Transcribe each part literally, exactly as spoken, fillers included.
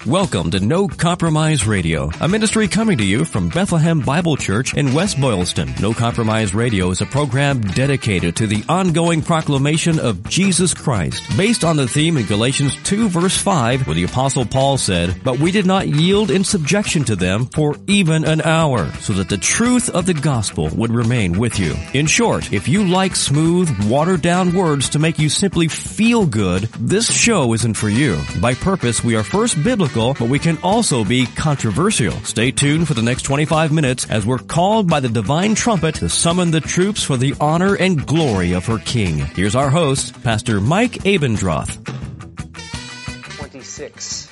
Welcome to No Compromise Radio, a ministry coming to you from Bethlehem Bible Church in West Boylston. No Compromise Radio is a program dedicated to the ongoing proclamation of Jesus Christ, based on the theme in Galatians two verse five, where the Apostle Paul said, "But we did not yield in subjection to them for even an hour, so that the truth of the gospel would remain with you." In short, if you like smooth, watered-down words to make you simply feel good, this show isn't for you. By purpose, we are first biblical, but we can also be controversial. Stay tuned for the next twenty-five minutes as we're called by the divine trumpet to summon the troops for the honor and glory of her King. Here's our host, Pastor Mike Abendroth. twenty-six.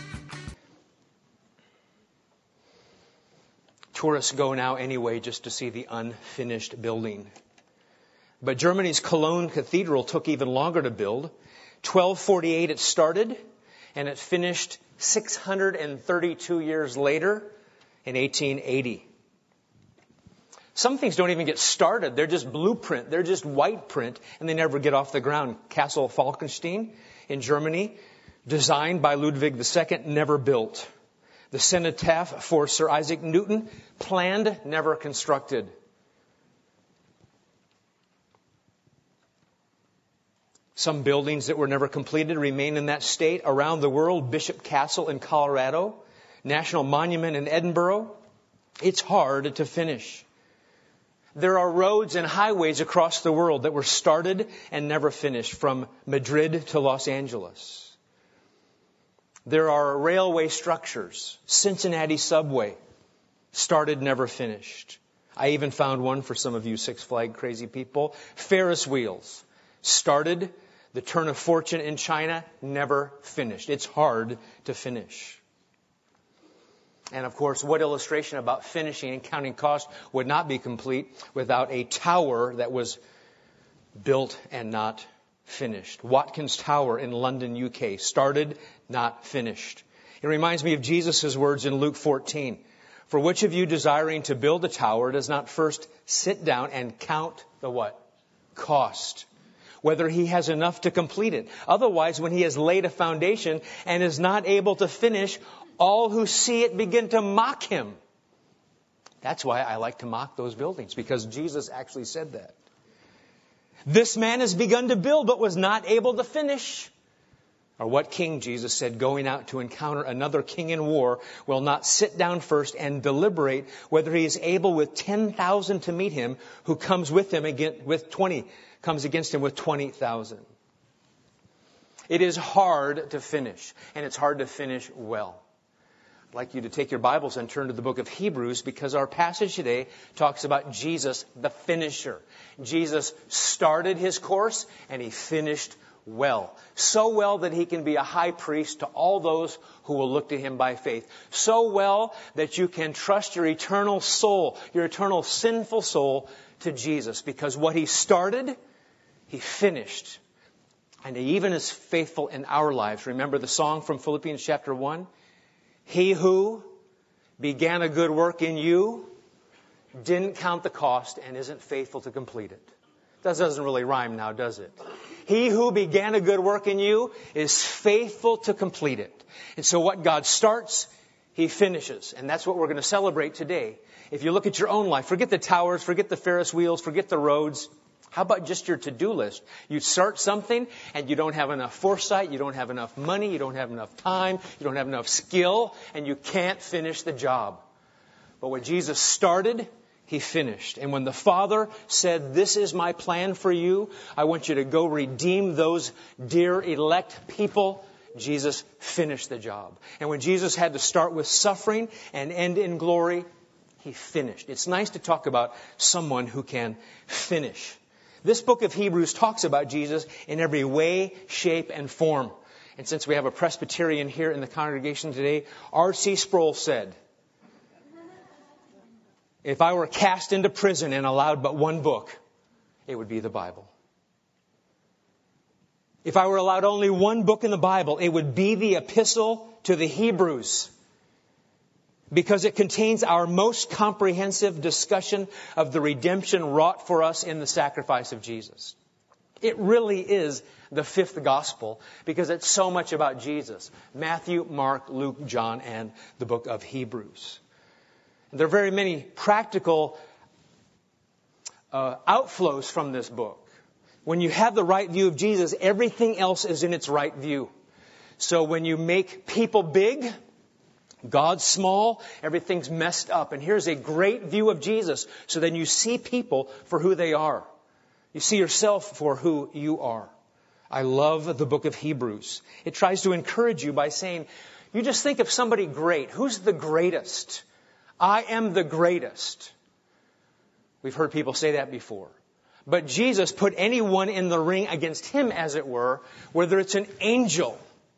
Tourists go now anyway just to see the unfinished building. But Germany's Cologne Cathedral took even longer to build. twelve forty-eight it started, and it finished six hundred thirty-two years later in eighteen eighty. Some things don't even get started. They're just blueprint. They're just white print, and they never get off the ground. Castle Falkenstein in Germany, designed by Ludwig the Second, never built. The cenotaph for Sir Isaac Newton, planned, never constructed. Some buildings that were never completed remain in that state. Around the world, Bishop Castle in Colorado, National Monument in Edinburgh. It's hard to finish. There are roads and highways across the world that were started and never finished, from Madrid to Los Angeles. There are railway structures, Cincinnati subway, started, never finished. I even found one for some of you Six Flag crazy people. Ferris wheels, started. The Turn of Fortune in China, never finished. It's hard to finish. And of course, what illustration about finishing and counting cost would not be complete without a tower that was built and not finished. Watkins Tower in London, U K, started, not finished. It reminds me of Jesus' words in Luke fourteen. "For which of you desiring to build a tower does not first sit down and count the" what? "Cost. Whether he has enough to complete it. Otherwise, when he has laid a foundation and is not able to finish, all who see it begin to mock him." That's why I like to mock those buildings, because Jesus actually said that. "This man has begun to build, but was not able to finish." Or what king, Jesus said, going out to encounter another king in war, will not sit down first and deliberate whether he is able with ten thousand to meet him, who comes with him again with twenty, comes against him with twenty thousand. It is hard to finish, and it's hard to finish well. I'd like you to take your Bibles and turn to the book of Hebrews, because our passage today talks about Jesus, the finisher. Jesus started his course, and he finished well. So well that he can be a high priest to all those who will look to him by faith. So well that you can trust your eternal soul, your eternal sinful soul, to Jesus. Because what he started, he finished. And he even is faithful in our lives. Remember the song from Philippians chapter one? "He who began a good work in you didn't count the cost and isn't faithful to complete it." That doesn't really rhyme now, does it? He who began a good work in you is faithful to complete it. And so what God starts, he finishes. And that's what we're going to celebrate today. If you look at your own life, forget the towers, forget the Ferris wheels, forget the roads. How about just your to-do list? You start something and you don't have enough foresight, you don't have enough money, you don't have enough time, you don't have enough skill, and you can't finish the job. But what Jesus started, he finished. And when the Father said, "This is my plan for you, I want you to go redeem those dear elect people," Jesus finished the job. And when Jesus had to start with suffering and end in glory, he finished. It's nice to talk about someone who can finish. This book of Hebrews talks about Jesus in every way, shape, and form. And since we have a Presbyterian here in the congregation today, R C Sproul said, "If I were cast into prison and allowed but one book, it would be the Bible. If I were allowed only one book in the Bible, it would be the Epistle to the Hebrews, because it contains our most comprehensive discussion of the redemption wrought for us in the sacrifice of Jesus. It really is the fifth gospel because it's so much about Jesus. Matthew, Mark, Luke, John, and the book of Hebrews. There are very many practical uh, outflows from this book. When you have the right view of Jesus, everything else is in its right view. So when you make people big, God small, everything's messed up. And here's a great view of Jesus. So then you see people for who they are. You see yourself for who you are. I love the book of Hebrews. It tries to encourage you by saying, you just think of somebody great. Who's the greatest? I am the greatest. We've heard people say that before. But Jesus put anyone in the ring against him, as it were, whether it's an angel,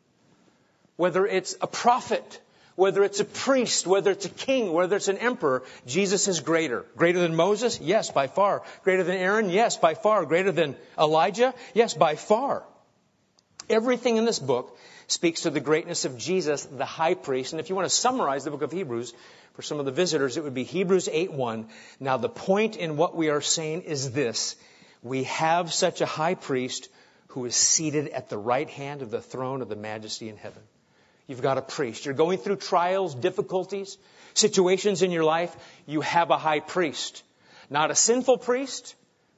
whether it's a prophet, whether it's a priest, whether it's a king, whether it's an emperor, Jesus is greater. Greater than Moses? Yes, by far. Greater than Aaron? Yes, by far. Greater than Elijah? Yes, by far. Everything in this book speaks to the greatness of Jesus, the high priest. And if you want to summarize the book of Hebrews, for some of the visitors, it would be Hebrews eight one. Now the point in what we are saying is this. We have such a high priest who is seated at the right hand of the throne of the majesty in heaven. You've got a priest. You're going through trials, difficulties, situations in your life. You have a high priest. Not a sinful priest,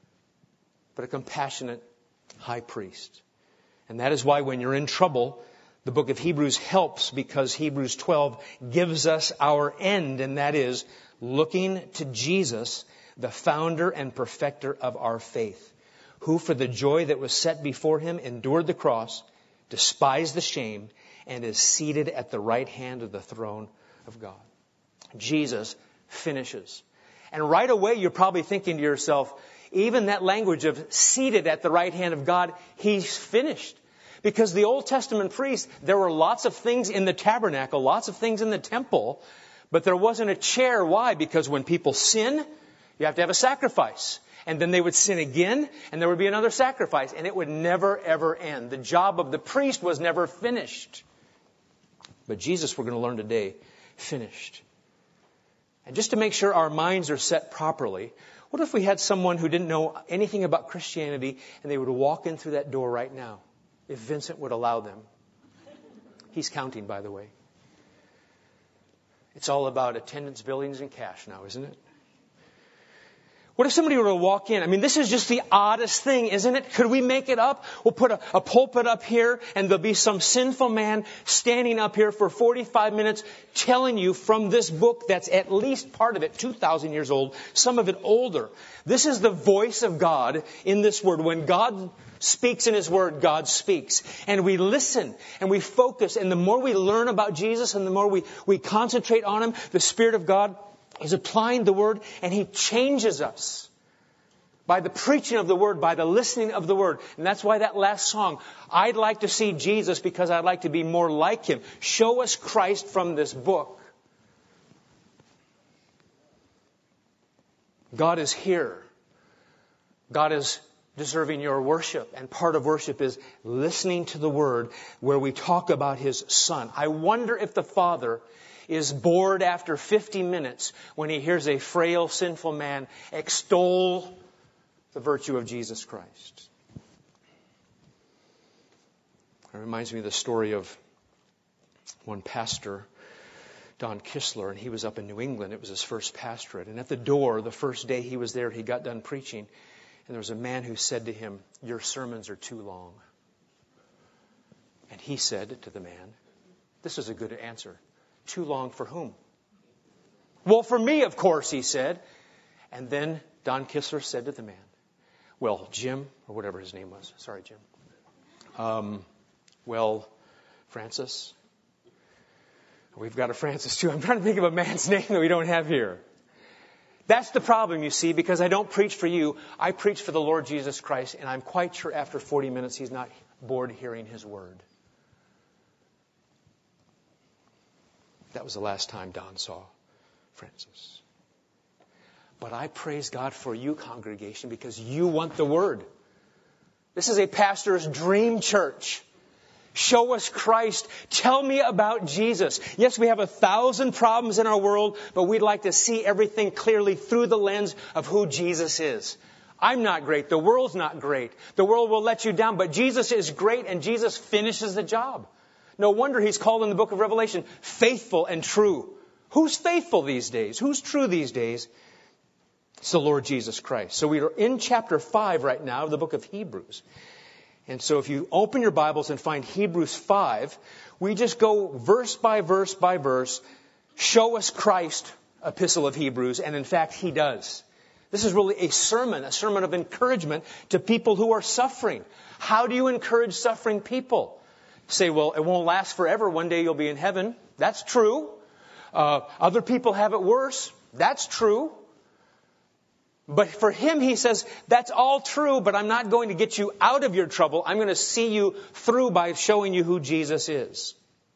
but a compassionate high priest. And that is why when you're in trouble, the book of Hebrews helps, because Hebrews twelve gives us our end, and that is looking to Jesus, the founder and perfecter of our faith, who for the joy that was set before him endured the cross, despised the shame, and is seated at the right hand of the throne of God. Jesus finishes. And right away you're probably thinking to yourself, even that language of seated at the right hand of God, he's finished. Because the Old Testament priests, there were lots of things in the tabernacle, lots of things in the temple, but there wasn't a chair. Why? Because when people sin, you have to have a sacrifice. And then they would sin again, and there would be another sacrifice. And it would never, ever end. The job of the priest was never finished. But Jesus, we're going to learn today, finished. And just to make sure our minds are set properly, what if we had someone who didn't know anything about Christianity, and they would walk in through that door right now? If Vincent would allow them. He's counting, by the way. It's all about attendance, billings, and cash now, isn't it? What if somebody were to walk in? I mean, this is just the oddest thing, isn't it? Could we make it up? We'll put a, a pulpit up here, and there'll be some sinful man standing up here for forty-five minutes telling you from this book that's at least part of it two thousand years old, some of it older. This is the voice of God in this word. When God speaks in his word, God speaks. And we listen and we focus. And the more we learn about Jesus and the more we, we concentrate on him, the Spirit of God is applying the word, and he changes us by the preaching of the word, by the listening of the word. And that's why that last song, I'd like to see Jesus because I'd like to be more like him. Show us Christ from this book. God is here. God is deserving your worship. And part of worship is listening to the word where we talk about his Son. I wonder if the Father is bored after fifty minutes when he hears a frail, sinful man extol the virtue of Jesus Christ. It reminds me of the story of one pastor, Don Kistler, and he was up in New England. It was his first pastorate. And at the door, the first day he was there, he got done preaching. And there was a man who said to him, "Your sermons are too long." And he said to the man, this is a good answer, "Too long for whom?" "Well, for me, of course," he said. And then Don Kistler said to the man, "Well, Jim," or whatever his name was. Sorry, Jim. Um, well, Francis. We've got a Francis too. I'm trying to think of a man's name that we don't have here. That's the problem, you see, because I don't preach for you. I preach for the Lord Jesus Christ, and I'm quite sure after forty minutes he's not bored hearing his word. That was the last time Don saw Francis. But I praise God for you, congregation, because you want the word. This is a pastor's dream church. Show us Christ. Tell me about Jesus. Yes, we have a thousand problems in our world, but we'd like to see everything clearly through the lens of who Jesus is. I'm not great. The world's not great. The world will let you down. But Jesus is great, and Jesus finishes the job. No wonder he's called in the book of Revelation faithful and true. Who's faithful these days? Who's true these days? It's the Lord Jesus Christ. So we are in chapter five right now of the book of Hebrews. And so if you open your Bibles and find Hebrews five, we just go verse by verse by verse, show us Christ, epistle of Hebrews, and in fact he does. This is really a sermon, a sermon of encouragement to people who are suffering. How do you encourage suffering people? Say, well, it won't last forever. One day you'll be in heaven. That's true. Uh, other people have it worse. That's true. But for him, he says, that's all true, but I'm not going to get you out of your trouble. I'm going to see you through by showing you who Jesus is.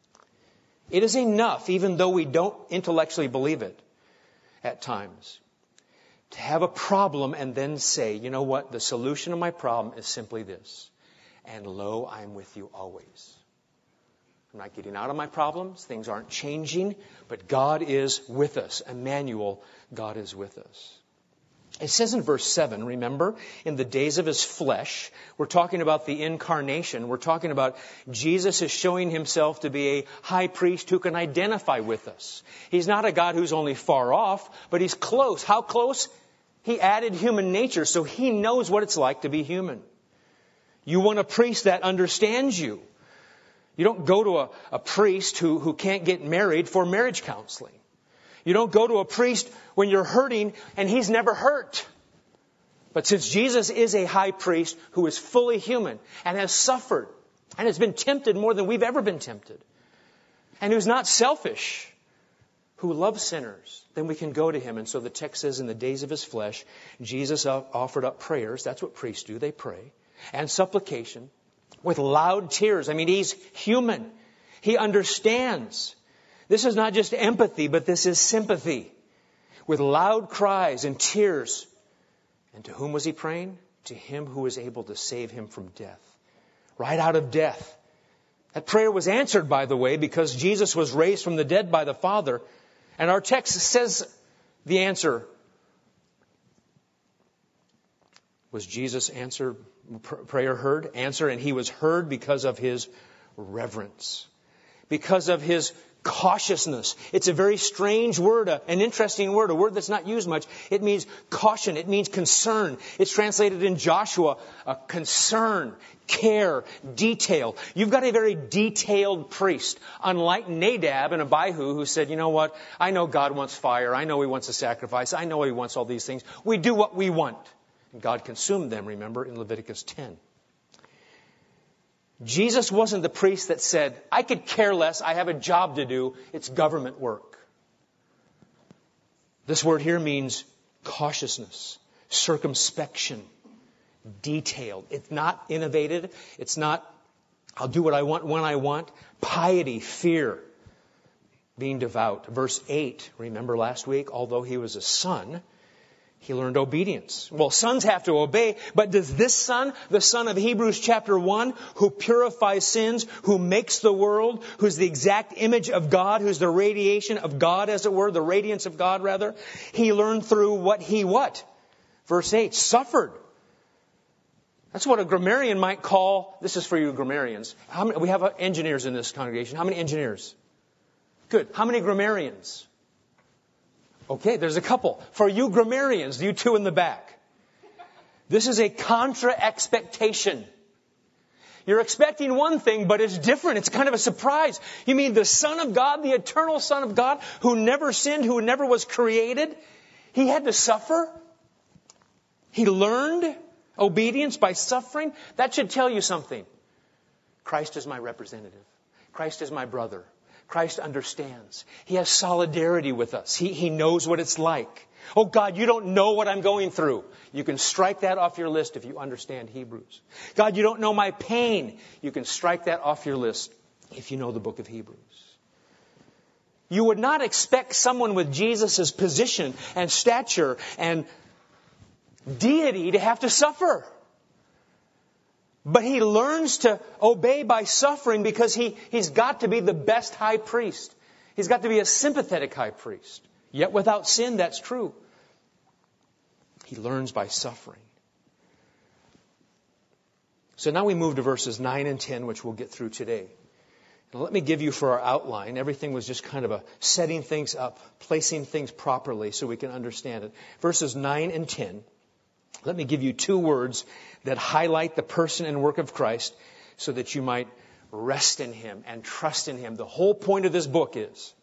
It is enough, even though we don't intellectually believe it at times, to have a problem and then say, you know what, the solution of my problem is simply this. And lo, I'm with you always. I'm not getting out of my problems. Things aren't changing, but God is with us. Emmanuel, God is with us. It says in verse seven, remember, in the days of his flesh, we're talking about the incarnation. We're talking about Jesus is showing himself to be a high priest who can identify with us. He's not a God who's only far off, but he's close. How close? He added human nature, so he knows what it's like to be human. You want a priest that understands you. You don't go to a, a priest who, who can't get married for marriage counseling. You don't go to a priest when you're hurting and he's never hurt. But since Jesus is a high priest who is fully human and has suffered and has been tempted more than we've ever been tempted, and who's not selfish, who loves sinners, then we can go to him. And so the text says in the days of his flesh, Jesus offered up prayers. That's what priests do. They pray. And supplication with loud tears. I mean, he's human. He understands. This is not just empathy, but this is sympathy. With loud cries and tears. And to whom was he praying? To him who was able to save him from death. Right out of death. That prayer was answered, by the way, because Jesus was raised from the dead by the Father. And our text says the answer. Was Jesus' answer, prayer heard? Answer, and he was heard because of his reverence. Because of his cautiousness. It's a very strange word, an interesting word, a word that's not used much. It means caution. It means concern. It's translated in Joshua, a concern, care, detail. You've got a very detailed priest, unlike Nadab and Abihu, who said, you know what, I know God wants fire. I know he wants a sacrifice. I know he wants all these things. We do what we want. And God consumed them, remember, in Leviticus ten. Jesus wasn't the priest that said, I could care less, I have a job to do, it's government work. This word here means cautiousness, circumspection, detailed. It's not innovative. It's not, I'll do what I want when I want. Piety, fear, being devout. Verse eight, remember last week, although he was a son, he learned obedience. Well, sons have to obey, but does this son, the son of Hebrews chapter one, who purifies sins, who makes the world, who's the exact image of God, who's the radiation of God, as it were, the radiance of God, rather, he learned through what he what? Verse eight, suffered. That's what a grammarian might call, this is for you grammarians. How many, we have engineers in this congregation. How many engineers? Good. How many grammarians? Okay, there's a couple. For you grammarians, you two in the back. This is a contra-expectation. You're expecting one thing, but it's different. It's kind of a surprise. You mean the Son of God, the eternal Son of God, who never sinned, who never was created, he had to suffer? He learned obedience by suffering? That should tell you something. Christ is my representative. Christ is my brother. Christ understands. He has solidarity with us. He, he knows what it's like. Oh God, you don't know what I'm going through. You can strike that off your list if you understand Hebrews. God, you don't know my pain. You can strike that off your list if you know the book of Hebrews. You would not expect someone with Jesus' position and stature and deity to have to suffer. But he learns to obey by suffering because he, he's got to be the best high priest. He's got to be a sympathetic high priest. Yet without sin, that's true. He learns by suffering. So now we move to verses nine and ten, which we'll get through today. Now let me give you for our outline. Everything was just kind of a setting things up, placing things properly so we can understand it. Verses nine and ten. Let me give you two words that highlight the person and work of Christ so that you might rest in Him and trust in Him. The whole point of this book is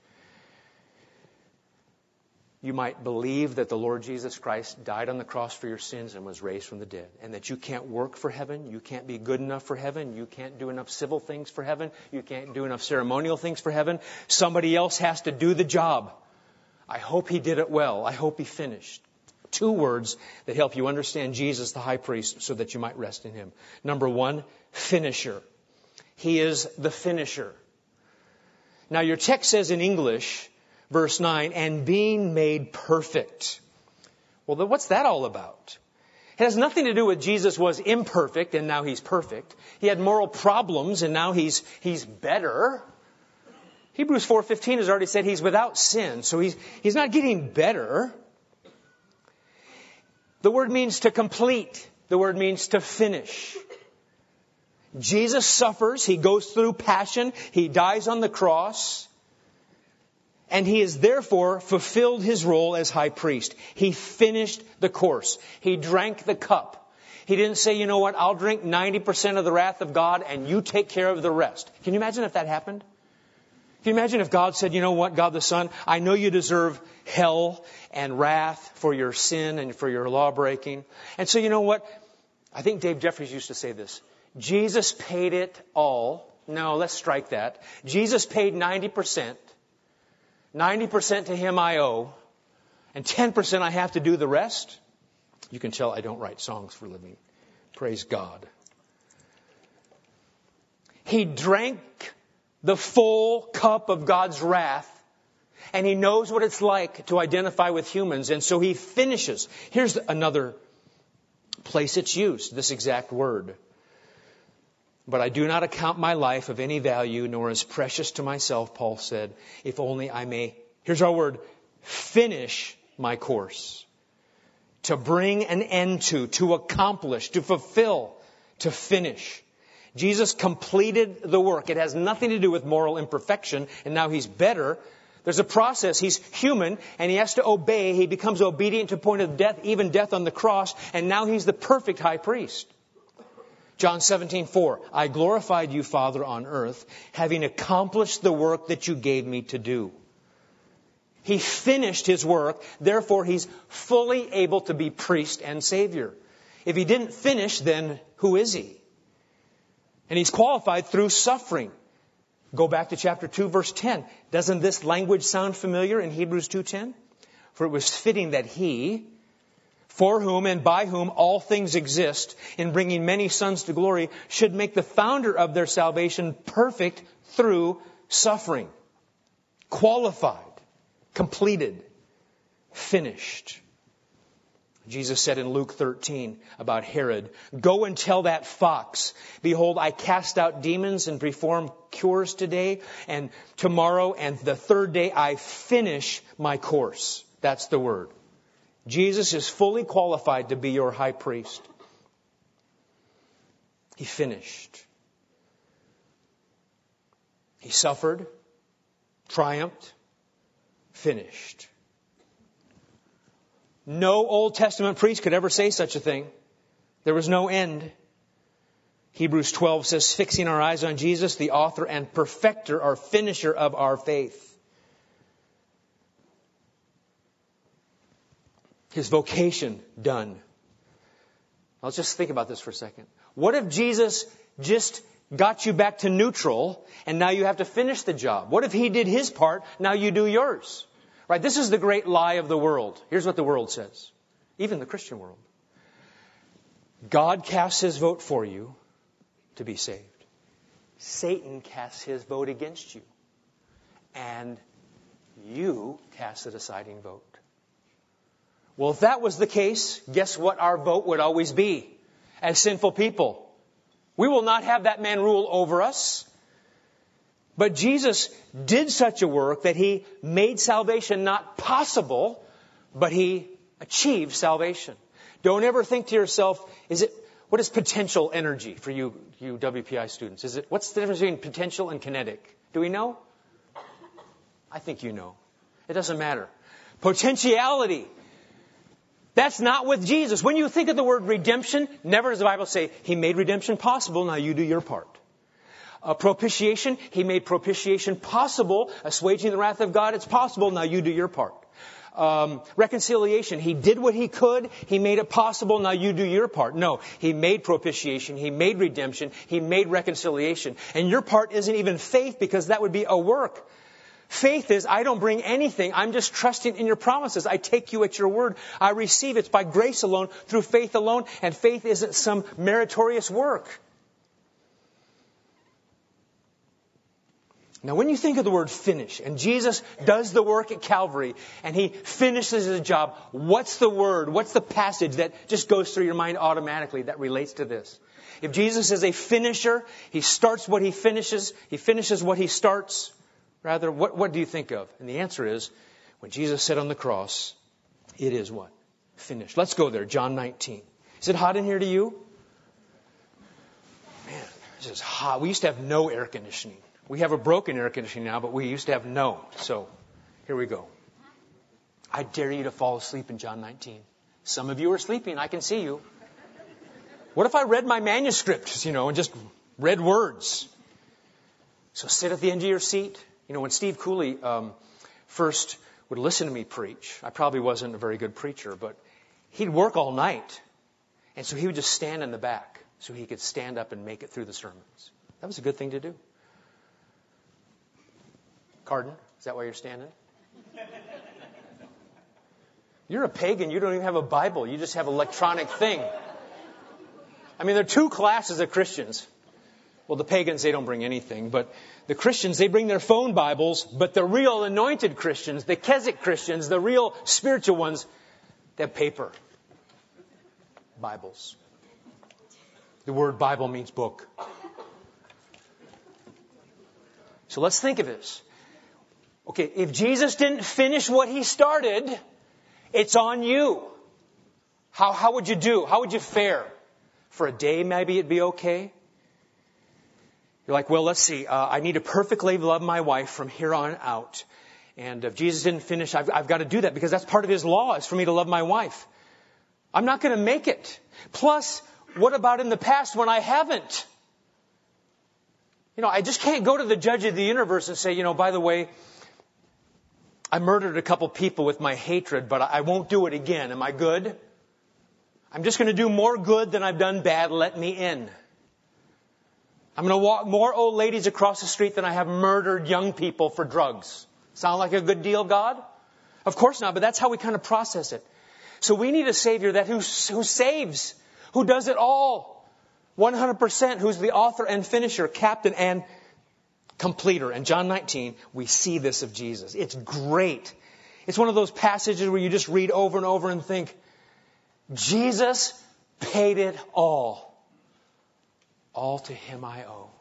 you might believe that the Lord Jesus Christ died on the cross for your sins and was raised from the dead. And that you can't work for heaven. You can't be good enough for heaven. You can't do enough civil things for heaven. You can't do enough ceremonial things for heaven. Somebody else has to do the job. I hope He did it well. I hope He finished. Two words that help you understand Jesus, the high priest, so that you might rest in Him. Number one, finisher. He is the finisher. Now your text says in English, verse nine, and being made perfect. Well, then what's that all about? It has nothing to do with Jesus was imperfect and now He's perfect. He had moral problems and now He's He's better. Hebrews four fifteen has already said He's without sin, so He's He's not getting better. The word means to complete. The word means to finish. Jesus suffers. He goes through passion. He dies on the cross. And He has therefore fulfilled His role as high priest. He finished the course. He drank the cup. He didn't say, you know what, I'll drink ninety percent of the wrath of God and you take care of the rest. Can you imagine if that happened? Can you imagine if God said, you know what, God the Son, I know you deserve hell and wrath for your sin and for your law breaking. And so you know what? I think Dave Jeffries used to say this. Jesus paid it all. No, let's strike that. Jesus paid ninety percent. ninety percent to Him I owe. And ten percent I have to do the rest. You can tell I don't write songs for a living. Praise God. He drank the full cup of God's wrath. And He knows what it's like to identify with humans. And so He finishes. Here's another place it's used, this exact word. But I do not account my life of any value, nor as precious to myself, Paul said, if only I may, here's our word, finish my course. To bring an end to, to accomplish, to fulfill, to finish. Jesus completed the work. It has nothing to do with moral imperfection, and now He's better. There's a process. He's human, and He has to obey. He becomes obedient to the point of death, even death on the cross, and now He's the perfect high priest. John seventeen four, I glorified you, Father, on earth, having accomplished the work that you gave me to do. He finished His work, therefore He's fully able to be priest and Savior. If He didn't finish, then who is He? And He's qualified through suffering. Go back to chapter two, verse ten. Doesn't this language sound familiar in Hebrews two ten? For it was fitting that He, for whom and by whom all things exist, in bringing many sons to glory, should make the founder of their salvation perfect through suffering. Qualified, completed, finished. Jesus said in Luke thirteen about Herod, go and tell that fox, behold, I cast out demons and perform cures today, and tomorrow and the third day I finish my course. That's the word. Jesus is fully qualified to be your high priest. He finished. He suffered, triumphed, finished. No Old Testament priest could ever say such a thing. There was no end. Hebrews twelve says, fixing our eyes on Jesus, the author and perfecter, or finisher of our faith. His vocation done. Let's just think about this for a second. What if Jesus just got you back to neutral and now you have to finish the job? What if He did His part, now you do yours? Right? This is the great lie of the world. Here's what the world says. Even the Christian world. God casts His vote for you to be saved. Satan casts his vote against you. And you cast the deciding vote. Well, if that was the case, guess what our vote would always be as sinful people? We will not have that man rule over us. But Jesus did such a work that He made salvation not possible, but He achieved salvation. Don't ever think to yourself, is it, What is potential energy for you, you W P I students? Is it, what's the difference between potential and kinetic? Do we know? I think you know. It doesn't matter. Potentiality. That's not with Jesus. When you think of the word redemption, never does the Bible say, He made redemption possible, now you do your part. Uh, propitiation, He made propitiation possible, assuaging the wrath of God, it's possible, now you do your part. Um, reconciliation, He did what He could, He made it possible, now you do your part. No, He made propitiation, He made redemption, He made reconciliation. And your part isn't even faith, because that would be a work. Faith is, I don't bring anything. I'm just trusting in your promises. I take you at your word. I receive it by grace alone, through faith alone. And faith isn't some meritorious work. Now, when you think of the word finish, and Jesus does the work at Calvary, and He finishes His job, what's the word, what's the passage that just goes through your mind automatically that relates to this? If Jesus is a finisher, He starts what He finishes. He finishes what He starts. Rather, what, what do you think of? And the answer is, when Jesus said on the cross, it is what? Finished. Let's go there. John nineteen. Is it hot in here to you? Man, this is hot. We used to have no air conditioning. We have a broken air conditioning now, but we used to have no. So, here we go. I dare you to fall asleep in John nineteen. Some of you are sleeping. I can see you. What if I read my manuscript, you know, and just read words? So sit at the end of your seat. You know, when Steve Cooley um, first would listen to me preach, I probably wasn't a very good preacher, but he'd work all night. And so he would just stand in the back so he could stand up and make it through the sermons. That was a good thing to do. Carden, is that why you're standing? You're a pagan. You don't even have a Bible. You just have an electronic thing. I mean, there are two classes of Christians. Well, the pagans, they don't bring anything, but the Christians, they bring their phone Bibles, but the real anointed Christians, the Keswick Christians, the real spiritual ones, they have paper Bibles. The word Bible means book. So let's think of this. Okay, if Jesus didn't finish what He started, it's on you. How, how would you do? How would you fare? For a day, maybe it'd be okay. You're like, well, let's see. Uh, I need to perfectly love my wife from here on out. And if Jesus didn't finish, I've, I've got to do that because that's part of His law is for me to love my wife. I'm not going to make it. Plus, what about in the past when I haven't? You know, I just can't go to the judge of the universe and say, you know, by the way, I murdered a couple people with my hatred, but I won't do it again. Am I good? I'm just going to do more good than I've done bad. Let me in. I'm going to walk more old ladies across the street than I have murdered young people for drugs. Sound like a good deal, God? Of course not, but that's how we kind of process it. So we need a Savior that who, who saves, who does it all. one hundred percent, who's the author and finisher, captain and completer. In John nineteen, we see this of Jesus. It's great. It's one of those passages where you just read over and over and think, Jesus paid it all. All to Him I owe.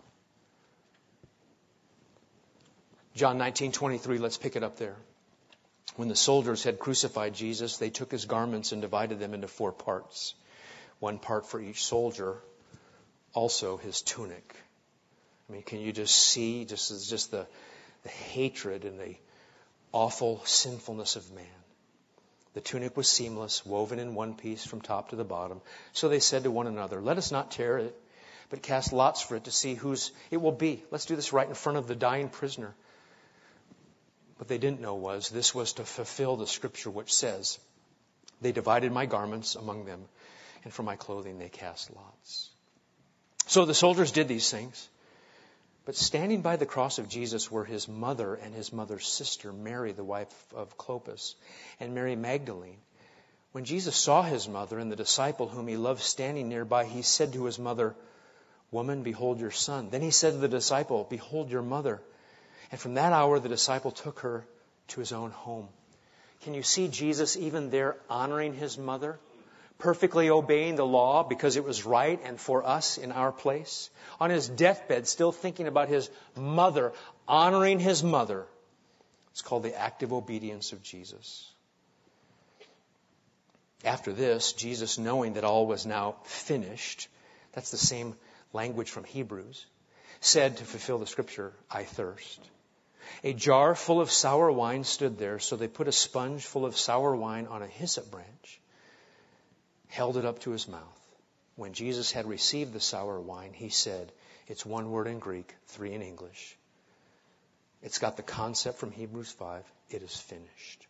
John nineteen twenty-three, let's pick it up there. When the soldiers had crucified Jesus, they took His garments and divided them into four parts. One part for each soldier, also His tunic. I mean, can you just see just, just the, the hatred and the awful sinfulness of man? The tunic was seamless, woven in one piece from top to the bottom. So they said to one another, let us not tear it, but cast lots for it to see whose it will be. Let's do this right in front of the dying prisoner. What they didn't know was this was to fulfill the scripture which says, they divided my garments among them, and for my clothing they cast lots. So the soldiers did these things. But standing by the cross of Jesus were His mother and His mother's sister, Mary, the wife of Clopas, and Mary Magdalene. When Jesus saw His mother and the disciple whom He loved standing nearby, He said to His mother, woman, behold your son. Then He said to the disciple, behold your mother. And from that hour, the disciple took her to his own home. Can you see Jesus even there honoring His mother? Perfectly obeying the law because it was right and for us in our place. On His deathbed, still thinking about His mother, honoring His mother. It's called the active obedience of Jesus. After this, Jesus, knowing that all was now finished, that's the same language from Hebrews, said to fulfill the scripture, I thirst. A jar full of sour wine stood there, so they put a sponge full of sour wine on a hyssop branch, held it up to his mouth. When Jesus had received the sour wine, he said, it's one word in Greek, three in English. It's got the concept from Hebrews five, it is finished.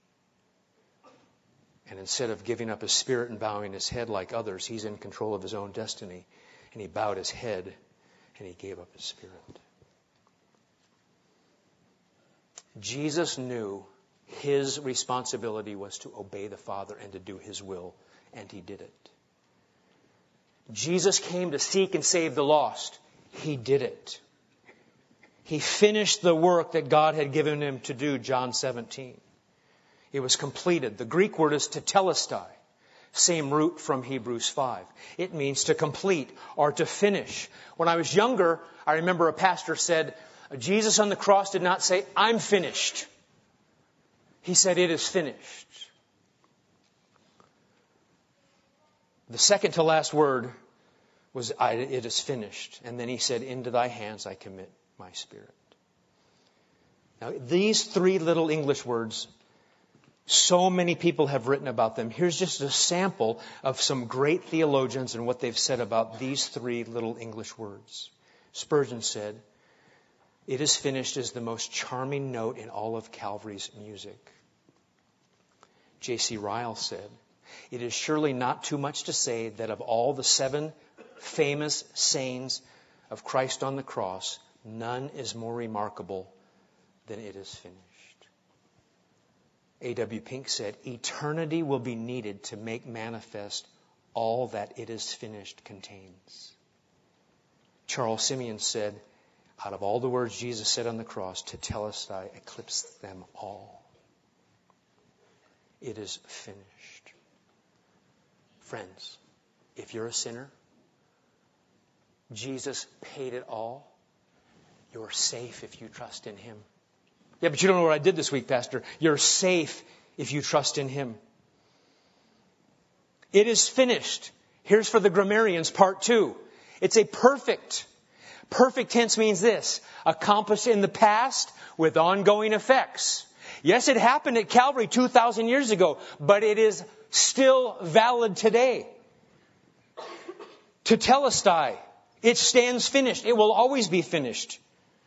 And instead of giving up his spirit and bowing his head like others, he's in control of his own destiny. And he bowed his head and he gave up his spirit. Jesus knew his responsibility was to obey the Father and to do his will, and he did it. Jesus came to seek and save the lost. He did it. He finished the work that God had given him to do, John seventeen. It was completed. The Greek word is tetelestai, same root from Hebrews five. It means to complete or to finish. When I was younger, I remember a pastor said, Jesus on the cross did not say, I'm finished. He said, it is finished. The second to last word was, I, it is finished. And then he said, into thy hands I commit my spirit. Now, these three little English words, so many people have written about them. Here's just a sample of some great theologians and what they've said about these three little English words. Spurgeon said, it is finished is the most charming note in all of Calvary's music. J C Ryle said, it is surely not too much to say that of all the seven famous sayings of Christ on the cross, none is more remarkable than it is finished. A W Pink said, eternity will be needed to make manifest all that it is finished contains. Charles Simeon said, out of all the words Jesus said on the cross, tetelestai eclipsed them all. It is finished. Friends, if you're a sinner, Jesus paid it all. You're safe if you trust in him. Yeah, but you don't know what I did this week, Pastor. You're safe if you trust in him. It is finished. Here's for the grammarians, part two. It's a perfect. Perfect tense means this. Accomplished in the past with ongoing effects. Yes, it happened at Calvary two thousand years ago, but it is still valid today. Tetelestai. It stands finished. It will always be finished.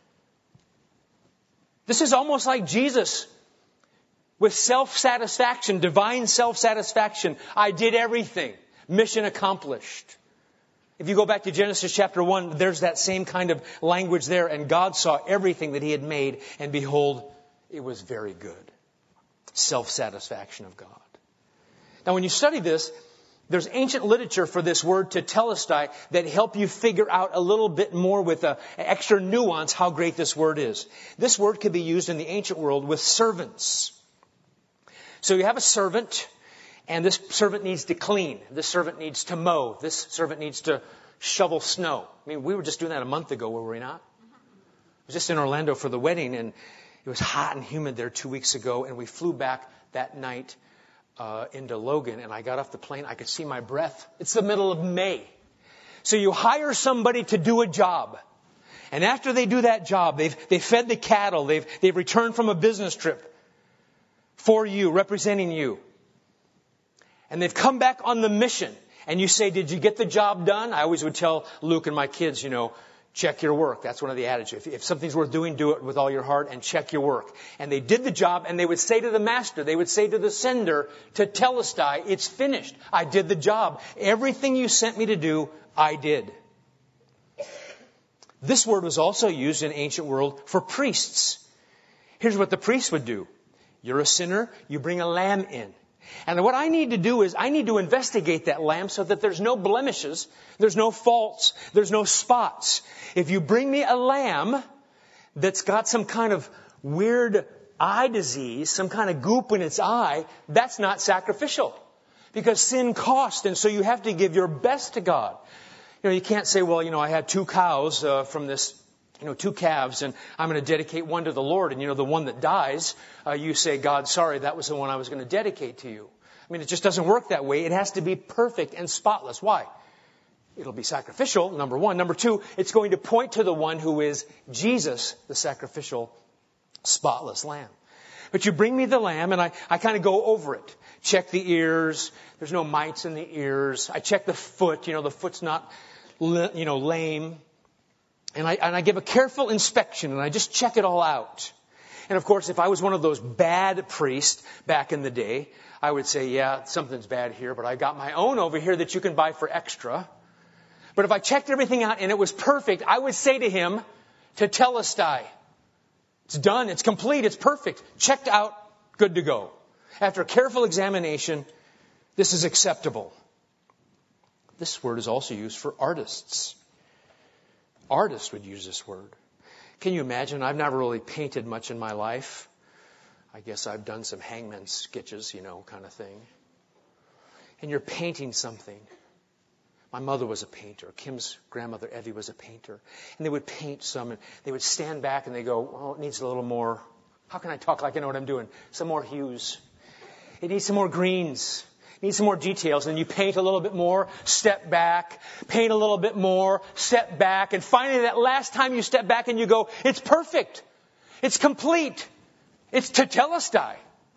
This is almost like Jesus with self-satisfaction, divine self-satisfaction. I did everything. Mission accomplished. If you go back to Genesis chapter one, there's that same kind of language there. And God saw everything that he had made, and behold, it was very good. Self-satisfaction of God. Now, when you study this, there's ancient literature for this word tetelestai that help you figure out a little bit more with an extra nuance how great this word is. This word could be used in the ancient world with servants. So you have a servant, and this servant needs to clean. This servant needs to mow. This servant needs to shovel snow. I mean, we were just doing that a month ago, were we not? I was just in Orlando for the wedding, and it was hot and humid there two weeks ago, and we flew back that night Uh, into Logan, and I got off the plane. I could see my breath. It's the middle of May. So you hire somebody to do a job. And after they do that job, they've, they've fed the cattle. They've, they've returned from a business trip for you, representing you. And they've come back on the mission. And you say, did you get the job done? I always would tell Luke and my kids, you know, check your work. That's one of the adages. If, if something's worth doing, do it with all your heart and check your work. And they did the job, and they would say to the master, they would say to the sender, tetelestai, it's finished. I did the job. Everything you sent me to do, I did. This word was also used in the ancient world for priests. Here's what the priests would do. You're a sinner, you bring a lamb in. And what I need to do is I need to investigate that lamb so that there's no blemishes, there's no faults, there's no spots. If you bring me a lamb that's got some kind of weird eye disease, some kind of goop in its eye, that's not sacrificial. Because sin costs, and so you have to give your best to God. You know, you can't say, well, you know, I had two cows uh, from this, you know, two calves, and I'm going to dedicate one to the Lord. And, you know, the one that dies, uh, you say, God, sorry, that was the one I was going to dedicate to you. I mean, it just doesn't work that way. It has to be perfect and spotless. Why? It'll be sacrificial, number one. Number two, it's going to point to the one who is Jesus, the sacrificial, spotless lamb. But you bring me the lamb, and I, I kind of go over it. Check the ears. There's no mites in the ears. I check the foot. You know, the foot's not, you know, lame. And I, and I give a careful inspection, and I just check it all out. And of course, if I was one of those bad priests back in the day, I would say, yeah, something's bad here, but I got my own over here that you can buy for extra. But if I checked everything out and it was perfect, I would say to him, tetelestai. It's done. It's complete. It's perfect. Checked out. Good to go. After a careful examination, this is acceptable. This word is also used for artists. Artists would use this word. Can you imagine? I've never really painted much in my life. I guess I've done some hangman sketches, you know, kind of thing. And you're painting something. My mother was a painter. Kim's grandmother, Evie, was a painter. And they would paint some, and they would stand back and they go, oh, it needs a little more. How can I talk like I know what I'm doing? Some more hues. It needs some more greens. It needs some more details. And you paint a little bit more, step back, paint a little bit more, step back. And finally, that last time you step back and you go, it's perfect. It's complete. It's tetelestai.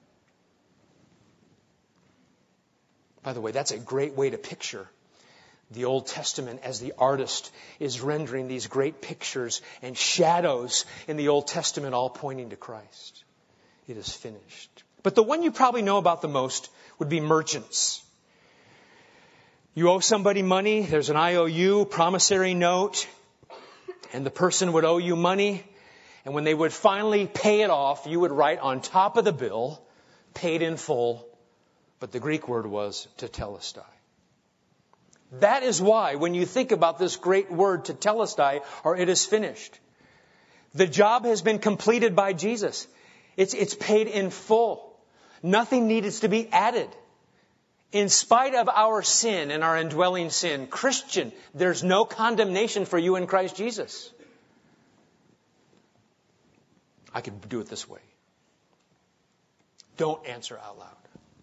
By the way, that's a great way to picture the Old Testament as the artist is rendering these great pictures and shadows in the Old Testament, all pointing to Christ. It is finished. But the one you probably know about the most would be merchants. You owe somebody money. There's an I O U, promissory note, and the person would owe you money. And when they would finally pay it off, you would write on top of the bill, paid in full. But the Greek word was tetelestai. That is why, when you think about this great word, tetelestai, or it is finished, the job has been completed by Jesus. It's, it's paid in full. Nothing needs to be added. In spite of our sin and our indwelling sin, Christian, there's no condemnation for you in Christ Jesus. I could do it this way. Don't answer out loud.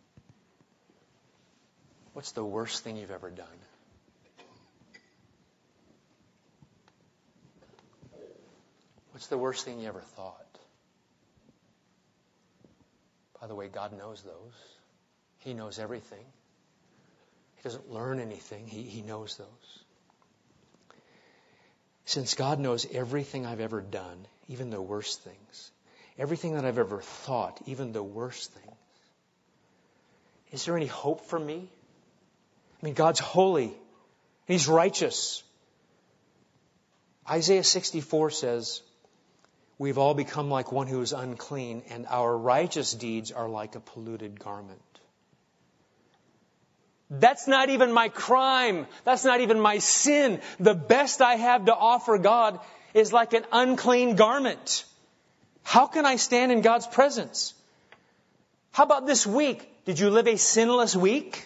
What's the worst thing you've ever done? What's the worst thing you ever thought? By the way, God knows those. He knows everything. He doesn't learn anything. He, he knows those. Since God knows everything I've ever done, even the worst things, everything that I've ever thought, even the worst things, is there any hope for me? I mean, God's holy. He's righteous. Isaiah sixty-four says, we've all become like one who is unclean, and our righteous deeds are like a polluted garment. That's not even my crime. That's not even my sin. The best I have to offer God is like an unclean garment. How can I stand in God's presence? How about this week? Did you live a sinless week?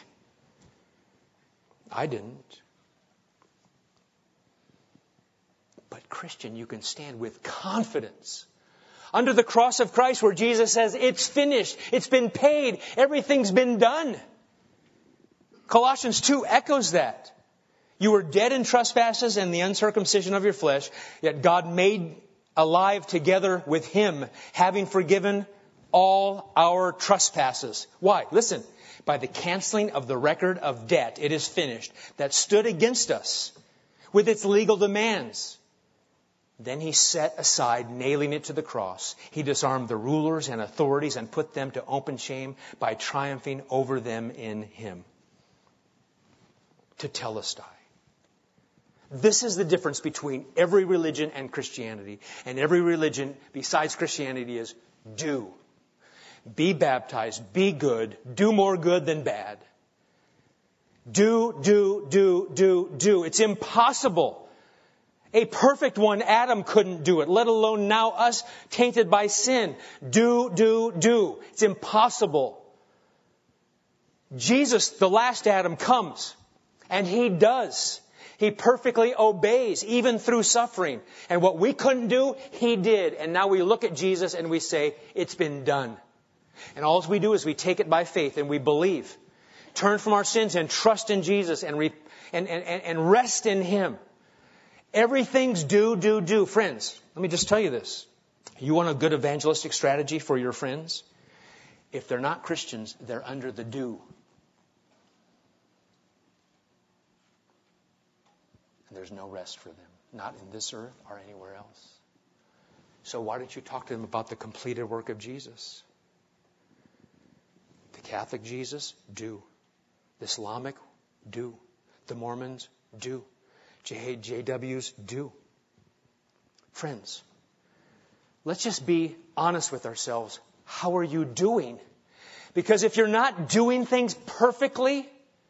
I didn't. But Christian, you can stand with confidence under the cross of Christ where Jesus says, it's finished. It's been paid. Everything's been done. Colossians two echoes that. You were dead in trespasses and the uncircumcision of your flesh, yet God made alive together with Him, having forgiven all our trespasses. Why? Listen. By the canceling of the record of debt, it is finished, that stood against us with its legal demands. Then He set aside, nailing it to the cross. He disarmed the rulers and authorities and put them to open shame by triumphing over them in Him. Tetelestai. This is the difference between every religion and Christianity. And every religion besides Christianity is do. Be baptized, be good, do more good than bad. Do, do, do, do, do. It's impossible. A perfect one, Adam, couldn't do it, let alone now us tainted by sin. Do, do, do. It's impossible. Jesus, the last Adam, comes, and He does. He perfectly obeys, even through suffering. And what we couldn't do, He did. And now we look at Jesus and we say, it's been done. And all we do is we take it by faith and we believe. turn from our sins and trust in Jesus and, re, and, and, and rest in Him. Everything's do, do, do. Friends, let me just tell you this. You want a good evangelistic strategy for your friends? If they're not Christians, they're under the do. And there's no rest for them. Not in this earth or anywhere else. So why don't you talk to them about the completed work of Jesus? The Catholic Jesus? Do. The Islamic? Do. The Mormons? Do. J Ws? Do. Friends, let's just be honest with ourselves. How are you doing? Because if you're not doing things perfectly,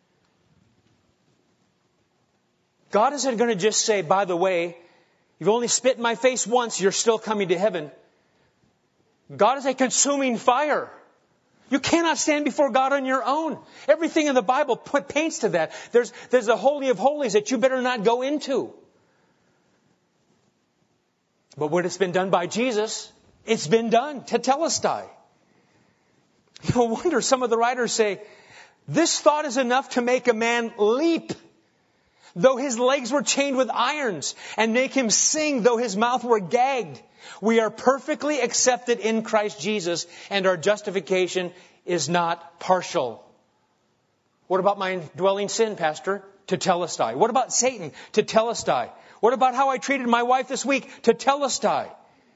God isn't going to just say, by the way, you've only spit in my face once, you're still coming to heaven. God is a consuming fire. You cannot stand before God on your own. Everything in the Bible put, paints to that. There's, there's the Holy of Holies that you better not go into. But when it's been done by Jesus, it's been done. Tetelestai. No wonder some of the writers say, this thought is enough to make a man leap, though his legs were chained with irons, and make him sing, though his mouth were gagged. We are perfectly accepted in Christ Jesus, and our justification is not partial. What about my indwelling sin, Pastor? Tetelestai. What about Satan? Tetelestai. What about how I treated my wife this week? Tetelestai.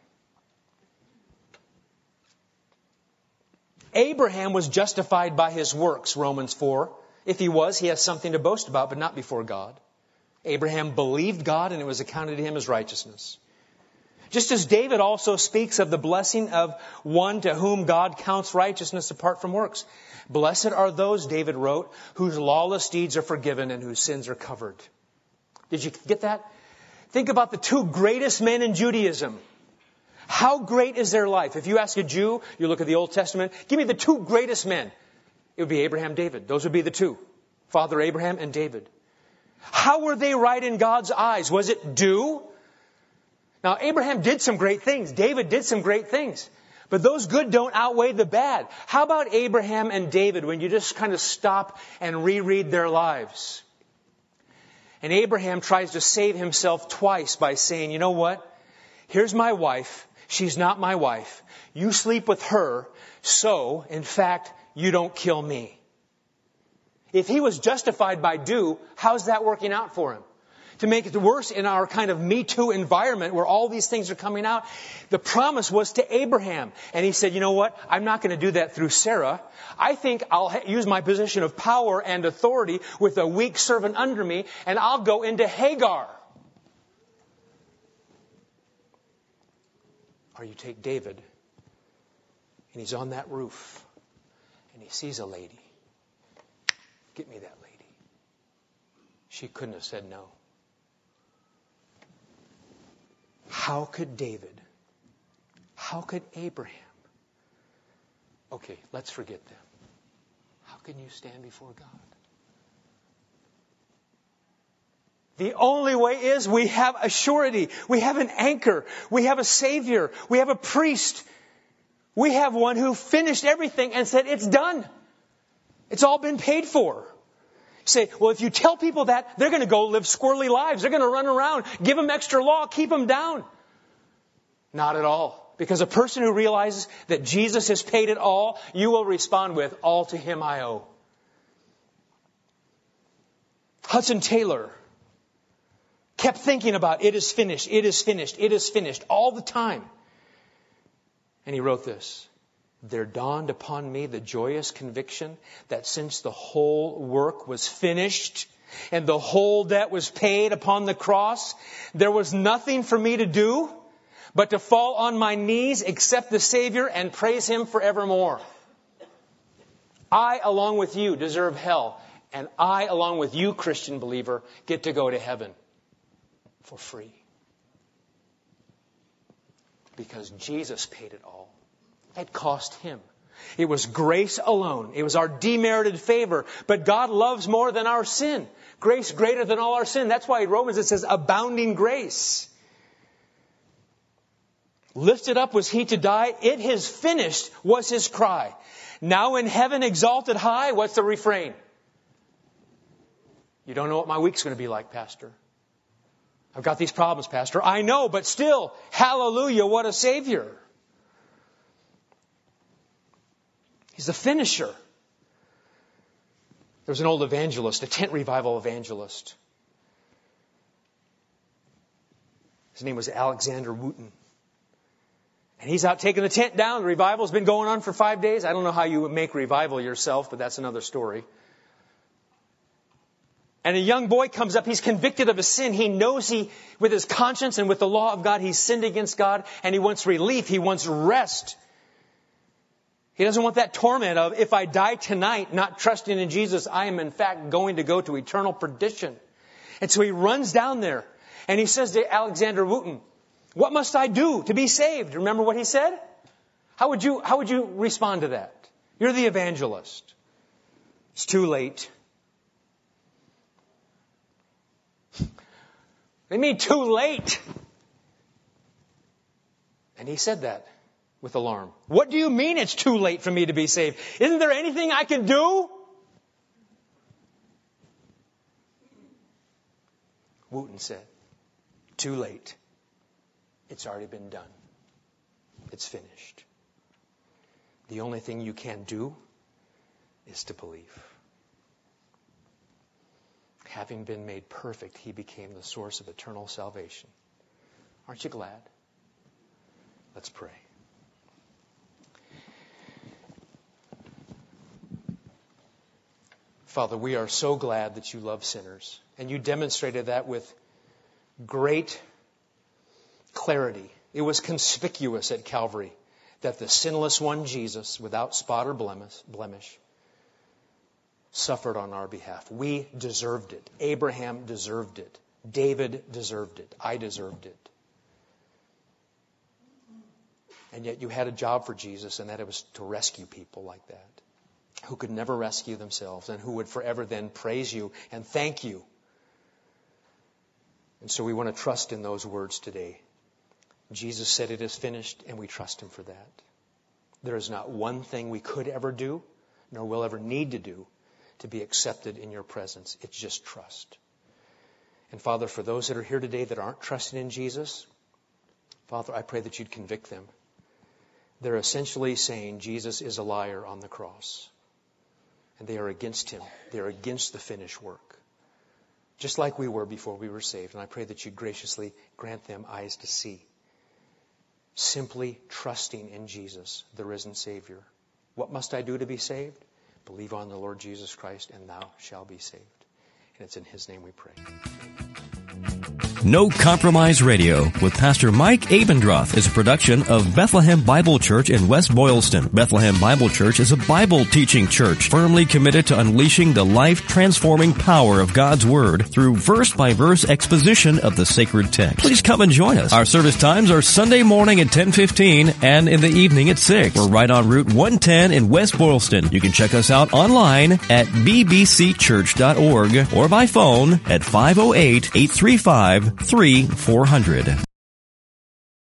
Abraham was justified by his works, Romans four. If he was, he has something to boast about, but not before God. Abraham believed God, and it was accounted to him as righteousness. Just as David also speaks of the blessing of one to whom God counts righteousness apart from works. Blessed are those, David wrote, whose lawless deeds are forgiven and whose sins are covered. Did you get that? Think about the two greatest men in Judaism. How great is their life? If you ask a Jew, you look at the Old Testament, give me the two greatest men. It would be Abraham, David. Those would be the two. Father Abraham and David. How were they right in God's eyes? Was it do? Now, Abraham did some great things. David did some great things. But those good don't outweigh the bad. How about Abraham and David when you just kind of stop and reread their lives? And Abraham tries to save himself twice by saying, you know what? Here's my wife. She's not my wife. You sleep with her. So, in fact, you don't kill me. If he was justified by do, how's that working out for him? To make it worse in our kind of Me Too environment where all these things are coming out, the promise was to Abraham. And he said, you know what? I'm not going to do that through Sarah. I think I'll ha- use my position of power and authority with a weak servant under me, and I'll go into Hagar. Or you take David, and he's on that roof, and he sees a lady. Get me that lady. She couldn't have said no. How could David, how could Abraham, okay, let's forget them. How can you stand before God? The only way is we have a surety. We have an anchor. We have a Savior. We have a priest. We have one who finished everything and said, it's done. It's all been paid for. You say, well, if you tell people that, they're going to go live squirrely lives. They're going to run around, give them extra law, keep them down. Not at all. Because a person who realizes that Jesus has paid it all, you will respond with, all to Him I owe. Hudson Taylor kept thinking about, it is finished, it is finished, it is finished, all the time. And he wrote this. There dawned upon me the joyous conviction that since the whole work was finished and the whole debt was paid upon the cross, there was nothing for me to do but to fall on my knees, accept the Savior, and praise Him forevermore. I, along with you, deserve hell. And I, along with you, Christian believer, get to go to heaven for free. Because Jesus paid it all. It cost Him. It was grace alone. It was our demerited favor. But God loves more than our sin. Grace greater than all our sin. That's why in Romans it says abounding grace. Lifted up was He to die. It is finished was His cry. Now in heaven exalted high. What's the refrain? You don't know what my week's going to be like, Pastor. I've got these problems, Pastor. I know, but still, hallelujah, what a Savior. He's the finisher. There was an old evangelist, a tent revival evangelist. His name was Alexander Wooten. And he's out taking the tent down. The revival's been going on for five days. I don't know how you would make revival yourself, but that's another story. And a young boy comes up. He's convicted of a sin. He knows he, with his conscience and with the law of God, he's sinned against God, and he wants relief. He wants rest. He doesn't want that torment of, if I die tonight not trusting in Jesus, I am in fact going to go to eternal perdition. And so he runs down there and he says to Alexander Wooten, what must I do to be saved? Remember what he said? How would you, how would you respond to that? You're the evangelist. It's too late. They mean too late. And he said that with alarm. What do you mean it's too late for me to be saved? Isn't there anything I can do? Wooten said, too late. It's already been done. It's finished. The only thing you can do is to believe. Having been made perfect, He became the source of eternal salvation. Aren't you glad? Let's pray. Father, we are so glad that you love sinners. And you demonstrated that with great clarity. It was conspicuous at Calvary that the sinless one, Jesus, without spot or blemish, suffered on our behalf. We deserved it. Abraham deserved it. David deserved it. I deserved it. And yet you had a job for Jesus, and that it was to rescue people like that, who could never rescue themselves and who would forever then praise you and thank you. And so we want to trust in those words today. Jesus said it is finished, and we trust Him for that. There is not one thing we could ever do, nor will ever need to do, to be accepted in your presence. It's just trust. And Father, for those that are here today that aren't trusting in Jesus, Father, I pray that you'd convict them. They're essentially saying Jesus is a liar on the cross. And they are against Him. They are against the finished work. Just like we were before we were saved. And I pray that you'd graciously grant them eyes to see. Simply trusting in Jesus, the risen Savior. What must I do to be saved? Believe on the Lord Jesus Christ, and thou shalt be saved. And it's in His name we pray. No Compromise Radio with Pastor Mike Abendroth is a production of Bethlehem Bible Church in West Boylston. Bethlehem Bible Church is a Bible teaching church firmly committed to unleashing the life-transforming power of God's Word through verse-by-verse exposition of the sacred text. Please come and join us. Our service times are Sunday morning at ten fifteen and in the evening at six. We're right on Route one ten in West Boylston. You can check us out online at b b c church dot org or by phone at five oh eight, eight three five, three four hundred.